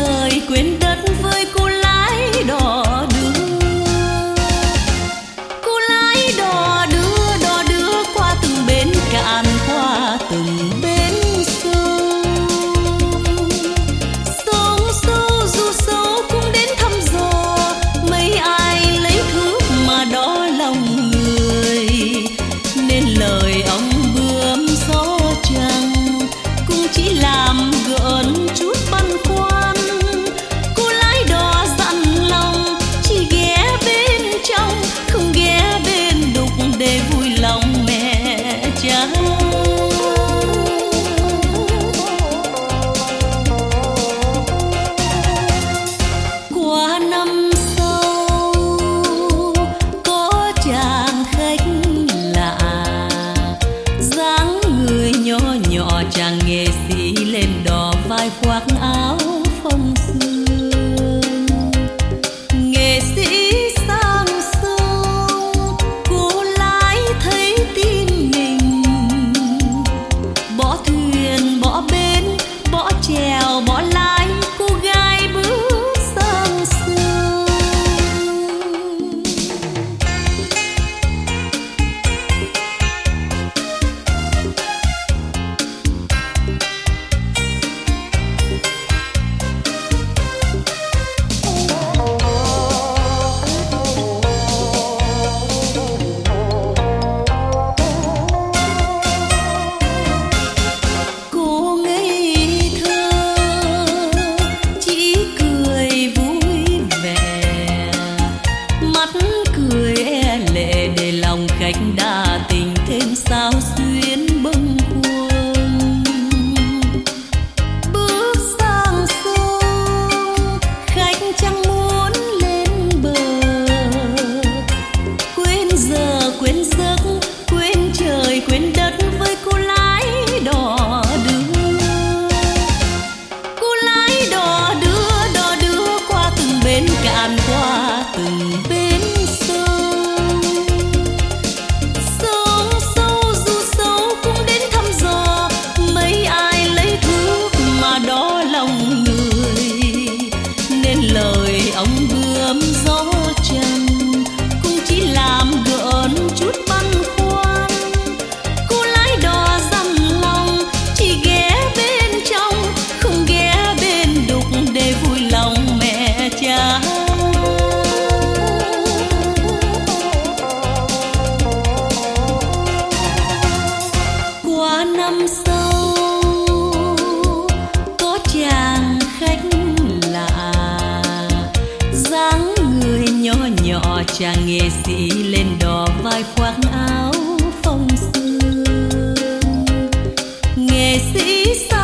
trời quên đất với cô lái đò đưa. Cô lái đò đưa qua từng bến cạn, qua từng bến sông. Sông sâu dù sâu cũng đến thăm dò, mấy ai lấy thước mà đo lòng người. Nên lời ông bướm gió trăng cũng chỉ làm gợn chút băn khoăn. Cô lái đò dặn lòng chỉ ghé bên trong, không ghé bên đục để vui lòng mẹ cha. Qua năm sau có chàng khách lạ, dáng người nhỏ nhỏ chàng nghệ sĩ lên đò vai khoác áo phong sương. Nghệ sĩ sang sông, cô lái thấy tin mình, bỏ thuyền bỏ bến bỏ chèo bỏ lái, cô gái bước sang sông. Cô ngây thơ chỉ cười vui vẻ, mắt cười e lệ để lòng khách đa tình thêm sao xuyến bâng khuâng. Bước sang sông khách chẳng muốn lên bờ, quên giờ quên giấc quên trời quên đất với cô lái đò đưa. Cô lái đò đưa qua từng bến cạn, qua từng bến sông. Sông sâu dù sâu cũng đến thăm dò, mấy ai lấy thước mà đo lòng người. Nên lời ông bướm gió trăng cũng chỉ làm gợn chút băn khoăn. Cô lái đò dặn lòng chỉ ghé bên trong, không ghé bên đục để vui lòng mẹ cha. Qua năm sau có chàng khách lạ, dáng người nhỏ nhỏ chàng nghệ sĩ lên đò vai khoác áo phong sương. Nghệ sĩ